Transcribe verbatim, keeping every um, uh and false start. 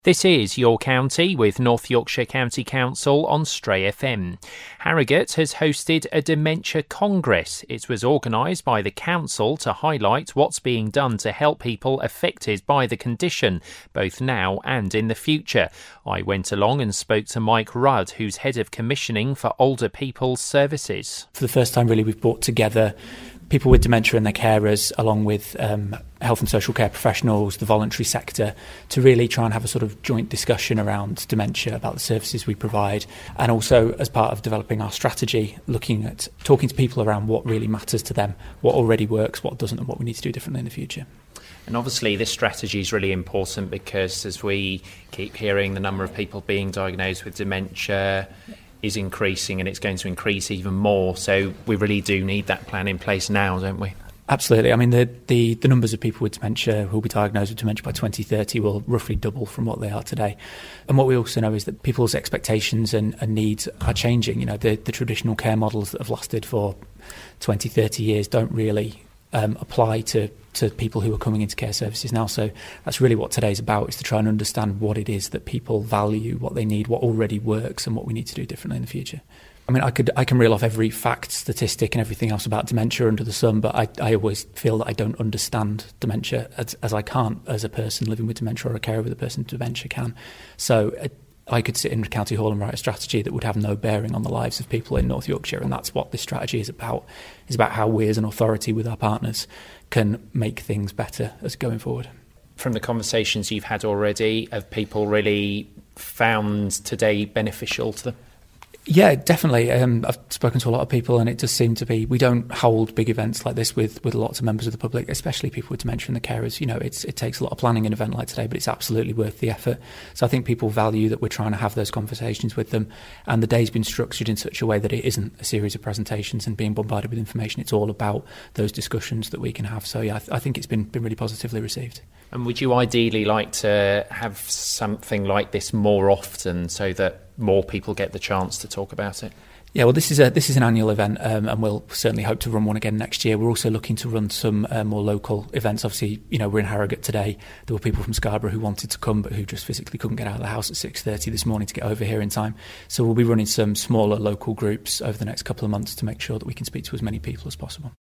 This is Your County with North Yorkshire County Council on Stray F M. Harrogate has hosted a Dementia Congress. It was organised by the council to highlight what's being done to help people affected by the condition, both now and in the future. I went along and spoke to Mike Rudd, who's Head of Commissioning for Older People's Services. For the first time, really, we've brought together people with dementia and their carers, along with um, health and social care professionals, the voluntary sector, to really try and have a sort of joint discussion around dementia, about the services we provide, and also as part of developing our strategy, looking at talking to people around what really matters to them, what already works, what doesn't, and what we need to do differently in the future. And obviously this strategy is really important because as we keep hearing the number of people being diagnosed with dementia is increasing, and it's going to increase even more. So we really do need that plan in place now, don't we? Absolutely. I mean, the, the, the numbers of people with dementia who will be diagnosed with dementia by twenty thirty will roughly double from what they are today. And what we also know is that people's expectations and, and needs are changing. You know, the, the traditional care models that have lasted for twenty, thirty years don't really um, apply to to people who are coming into care services now. So that's really what today's about, is to try and understand what it is that people value, what they need, what already works, and what we need to do differently in the future. I mean, I could I can reel off every fact, statistic and everything else about dementia under the sun, but I, I always feel that I don't understand dementia as, as I can't as a person living with dementia or a carer with a person with dementia can. So uh, I could sit in County Hall and write a strategy that would have no bearing on the lives of people in North Yorkshire, and that's what this strategy is about. It's about how we as an authority with our partners can make things better as going forward. From the conversations you've had already, have people really found today beneficial to them? Yeah, definitely. Um, I've spoken to a lot of people, and it does seem to be, we don't hold big events like this with, with lots of members of the public, especially people with dementia and the carers. You know, it's, it takes a lot of planning an event like today, but it's absolutely worth the effort. So I think people value that we're trying to have those conversations with them, and the day's been structured in such a way that it isn't a series of presentations and being bombarded with information. It's all about those discussions that we can have. So yeah, I, th- I think it's been, been really positively received. And would you ideally like to have something like this more often so that more people get the chance to talk about it? Yeah, well, this is a this is an annual event, um, and we'll certainly hope to run one again next year. We're also looking to run some uh, more local events. Obviously, you know, we're in Harrogate today. There were people from Scarborough who wanted to come, but who just physically couldn't get out of the house at six thirty this morning to get over here in time. So we'll be running some smaller local groups over the next couple of months to make sure that we can speak to as many people as possible.